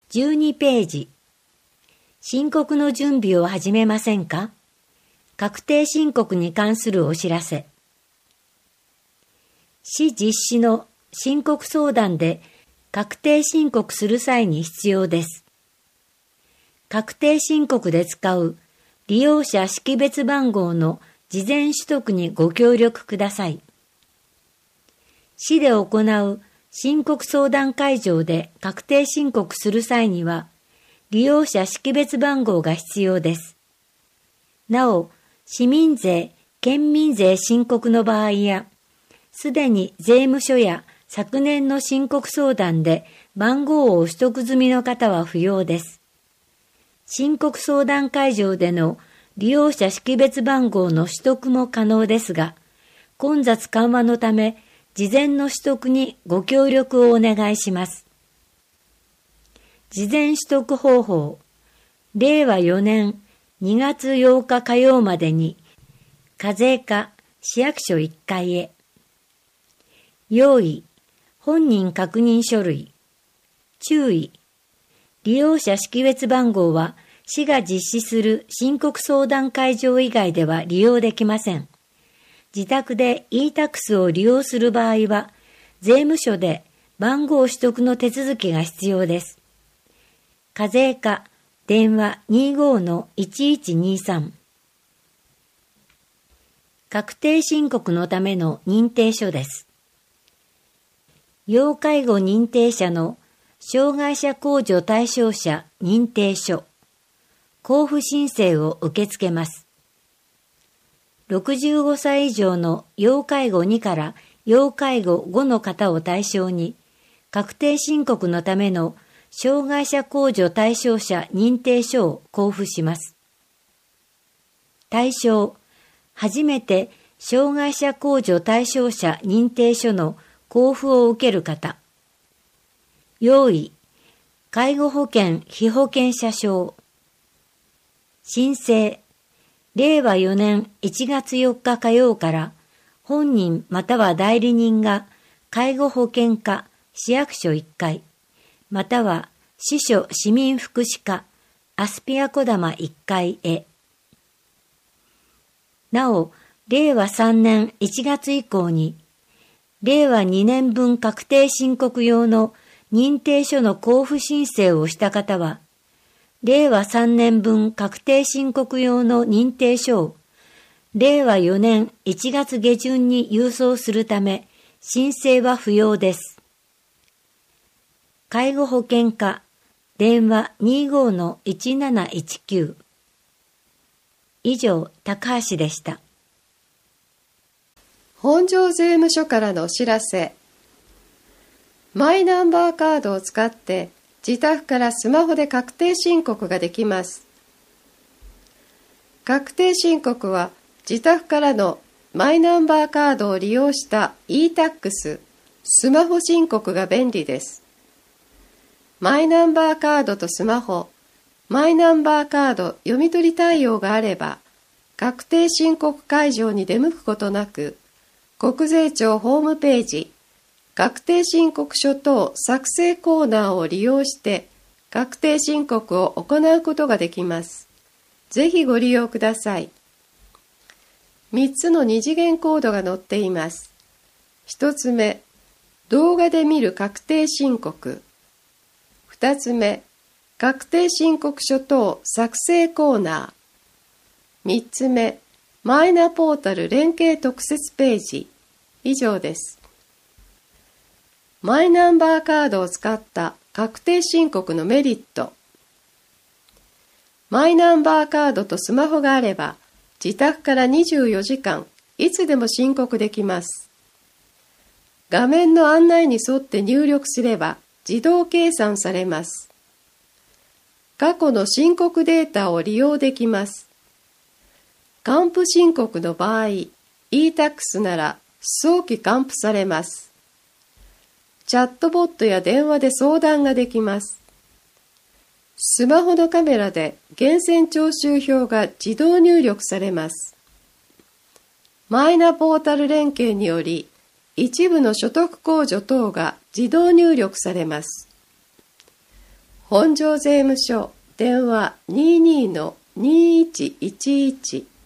12ページ。申告の準備を始めませんか？確定申告に関するお知らせ。市実施の申告相談で確定申告する際に必要です。確定申告で使う利用者識別番号の事前取得にご協力ください。市で行う申告相談会場で確定申告する際には、利用者識別番号が必要です。なお、市民税、県民税申告の場合や、すでに税務署や昨年の申告相談で番号を取得済みの方は不要です。申告相談会場での利用者識別番号の取得も可能ですが、混雑緩和のため、事前の取得にご協力をお願いします。事前取得方法。令和4年2月8日火曜までに、課税課市役所1階へ。用意、本人確認書類。注意、利用者識別番号は市が実施する申告相談会場以外では利用できません。自宅で e-tax を利用する場合は、税務署で番号取得の手続きが必要です。課税課、電話 25-1123。確定申告のための認定書です。要介護認定者の障害者控除対象者認定書、交付申請を受け付けます。65歳以上の要介護2から要介護5の方を対象に、確定申告のための障害者控除対象者認定書を交付します。対象、初めて障害者控除対象者認定書の交付を受ける方。用意、介護保険被保険者証。申請、令和4年1月4日火曜から本人または代理人が介護保険課市役所1階または市所市民福祉課アスピアこだま1階へ。なお、令和3年1月以降に令和2年分確定申告用の認定書の交付申請をした方は、令和3年分確定申告用の認定書を令和4年1月下旬に郵送するため申請は不要です。介護保険課電話 25-1719。以上、高橋でした。 本庄税務署からのお知らせ。マイナンバーカードを使って自宅からスマホで確定申告ができます。確定申告は自宅からのマイナンバーカードを利用した e-tax、スマホ申告が便利です。マイナンバーカードとスマホ、マイナンバーカード読み取り対応があれば、確定申告会場に出向くことなく、国税庁ホームページ、確定申告書等作成コーナーを利用して確定申告を行うことができます。ぜひご利用ください。3つの二次元コードが載っています。1つ目、動画で見る確定申告。2つ目、確定申告書等作成コーナー。3つ目、マイナポータル連携特設ページ。以上です。マイナンバーカードを使った確定申告のメリット。マイナンバーカードとスマホがあれば、自宅から24時間、いつでも申告できます。画面の案内に沿って入力すれば、自動計算されます。過去の申告データを利用できます。還付申告の場合、e-tax なら早期還付されます。チャットボットや電話で相談ができます。スマホのカメラで源泉徴収票が自動入力されます。マイナポータル連携により、一部の所得控除等が自動入力されます。 本庄税務署電話22-2111